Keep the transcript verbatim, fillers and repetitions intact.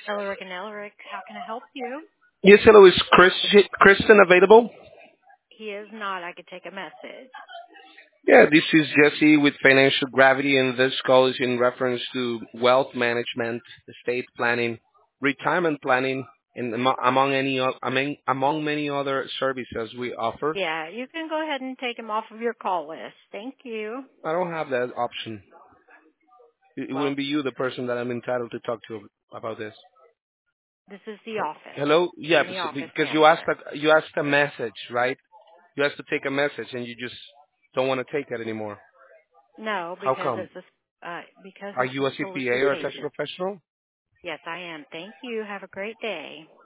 Elric and Elric, how can I help you? Yes, hello. Is Chris Kristen available? He is not. I could take a message. Yeah, this is Jesse with Financial Gravity, and this call is in reference to wealth management, estate planning, retirement planning, and amo- among any o- among among many other services we offer. Yeah, you can go ahead and take him off of your call list. Thank you. I don't have that option. It it Well, wouldn't be you, the person that I'm entitled to talk to about this. this is the office, Hello? Yeah, and the office because you asked answer. that you asked a message, right? You asked to take a message, and you just don't want to take it anymore. No, How because come? it's a uh, because Are it's a you a C P A or a tax solicitation. professional? Yes, I am. Thank you. Have a great day.